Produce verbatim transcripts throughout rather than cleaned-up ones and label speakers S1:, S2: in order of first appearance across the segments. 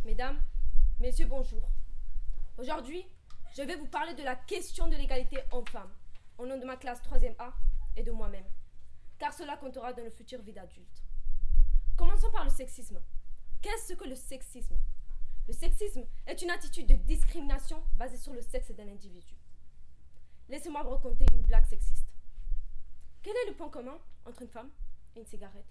S1: Mesdames, messieurs, bonjour. Aujourd'hui, je vais vous parler de la question de l'égalité homme-femme, au nom de ma classe troisième A et de moi-même, car cela comptera dans le futur vie d'adulte. Commençons par le sexisme. Qu'est-ce que le sexisme? Le sexisme est une attitude de discrimination basée sur le sexe d'un individu. Laissez-moi vous raconter une blague sexiste. Quel est le point commun entre une femme et une cigarette?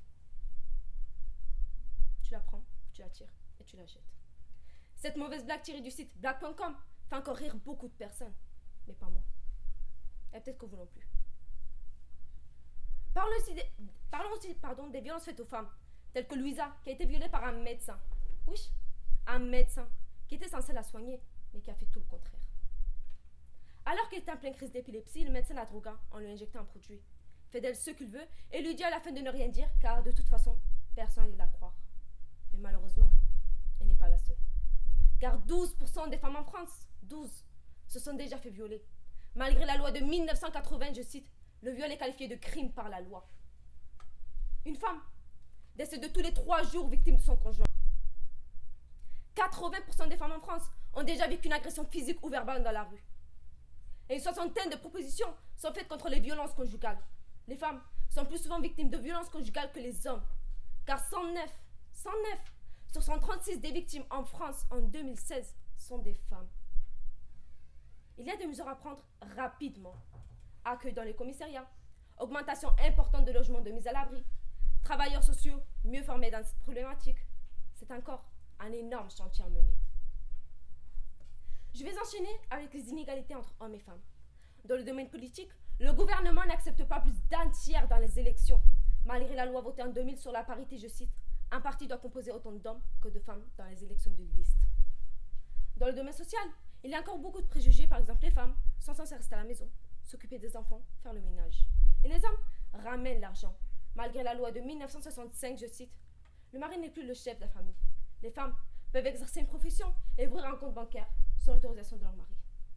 S1: Tu la prends, tu la tires et tu la jettes. Cette mauvaise blague tirée du site blague point com fait encore rire beaucoup de personnes, mais pas moi. Et peut-être que vous non plus. Parlons aussi, des, parlons aussi pardon, des violences faites aux femmes, telles que Louisa, qui a été violée par un médecin. Oui, un médecin, qui était censé la soigner, mais qui a fait tout le contraire. Alors qu'elle était en pleine crise d'épilepsie, le médecin la drogua en lui injectant un produit. Fait d'elle ce qu'il veut et lui dit à la fin de ne rien dire, car de toute façon, personne ne la croire. Mais malheureusement, elle n'est pas la seule. Car douze pour cent des femmes en France, douze, se sont déjà fait violer. Malgré la loi de mille neuf cent quatre-vingts, je cite, le viol est qualifié de crime par la loi. Une femme décède tous les trois jours victime de son conjoint. quatre-vingts pour cent des femmes en France ont déjà vécu une agression physique ou verbale dans la rue. Et une soixantaine de propositions sont faites contre les violences conjugales. Les femmes sont plus souvent victimes de violences conjugales que les hommes. Car cent neuf sur cent trente-six des victimes en France en deux mille seize sont des femmes. Il y a des mesures à prendre rapidement. Accueil dans les commissariats, augmentation importante de logements de mise à l'abri, travailleurs sociaux mieux formés dans cette problématique. C'est encore un énorme chantier à mener. Je vais enchaîner avec les inégalités entre hommes et femmes. Dans le domaine politique, le gouvernement n'accepte pas plus d'un tiers dans les élections. Malgré la loi votée en deux mille sur la parité, je cite, un parti doit composer autant d'hommes que de femmes dans les élections de liste. Dans le domaine social, il y a encore beaucoup de préjugés. Par exemple, les femmes sont censées rester à la maison, s'occuper des enfants, faire le ménage. Et les hommes ramènent l'argent. Malgré la loi de mille neuf cent soixante-cinq, je cite, le mari n'est plus le chef de la famille. Les femmes peuvent exercer une profession et ouvrir un compte bancaire sans l'autorisation de leur mari.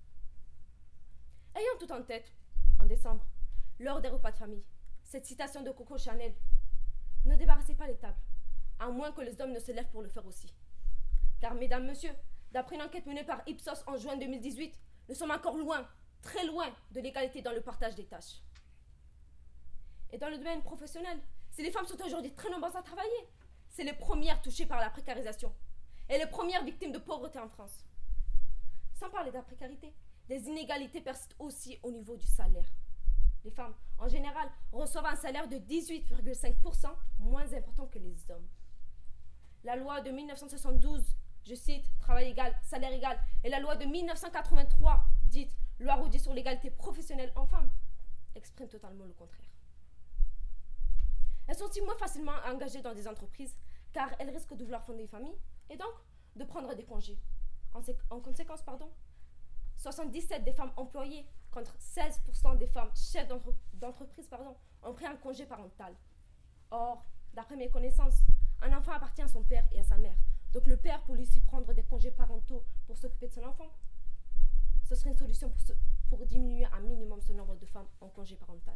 S1: Ayant tout en tête, en décembre, lors des repas de famille, cette citation de Coco Chanel, ne débarrassez pas les tables, à moins que les hommes ne se lèvent pour le faire aussi. Car, mesdames, messieurs, d'après une enquête menée par Ipsos en juin deux mille dix-huit, nous sommes encore loin, très loin de l'égalité dans le partage des tâches. Et dans le domaine professionnel, si les femmes sont aujourd'hui très nombreuses à travailler, c'est les premières touchées par la précarisation et les premières victimes de pauvreté en France. Sans parler de la précarité, des inégalités persistent aussi au niveau du salaire. Les femmes, en général, reçoivent un salaire de dix-huit virgule cinq pour cent moins important que les hommes. La loi de mille neuf cent soixante-douze, je cite, travail égal, salaire égal, et la loi de mille neuf cent quatre-vingt-trois, dite loi Roudy sur l'égalité professionnelle en femmes, expriment totalement le contraire. Elles sont aussi moins facilement engagées dans des entreprises, car elles risquent de vouloir fonder une famille, et donc de prendre des congés. En, sé- en conséquence, pardon, soixante-dix-sept des femmes employées contre seize pour cent des femmes chefs d'entre- d'entreprise pardon, ont pris un congé parental. Or, d'après mes connaissances, un enfant appartient à son père et à sa mère. Donc le père peut lui aussi prendre des congés parentaux pour s'occuper de son enfant. Ce serait une solution pour, se- pour diminuer un minimum ce nombre de femmes en congé parental.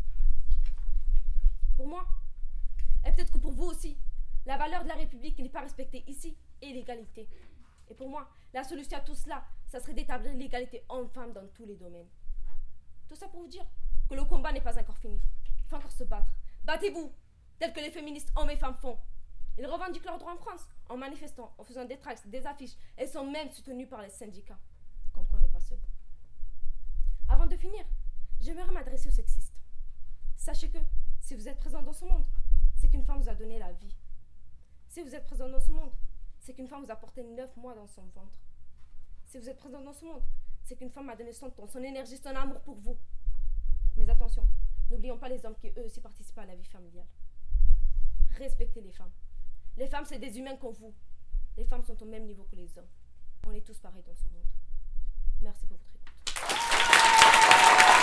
S1: Pour moi, et peut-être que pour vous aussi, la valeur de la République n'est pas respectée ici est l'égalité. Et pour moi, la solution à tout cela, ça serait d'établir l'égalité homme-femme dans tous les domaines. Tout ça pour vous dire que le combat n'est pas encore fini. Il faut encore se battre. Battez-vous, tel que les féministes hommes et femmes font. Ils revendiquent leurs droits en France, en manifestant, en faisant des tracts, des affiches, et sont même soutenus par les syndicats. Comme qu'on n'est pas seul. Avant de finir, j'aimerais m'adresser aux sexistes. Sachez que, si vous êtes présent dans ce monde, c'est qu'une femme vous a donné la vie. Si vous êtes présent dans ce monde, c'est qu'une femme vous a porté neuf mois dans son ventre. Si vous êtes présent dans ce monde, c'est qu'une femme a donné son temps, son énergie, son amour pour vous. Mais attention, n'oublions pas les hommes qui eux aussi participent à la vie familiale. Respectez les femmes. Les femmes, c'est des humains comme vous. Les femmes sont au même niveau que les hommes. On est tous pareils dans ce monde. Merci pour votre écoute.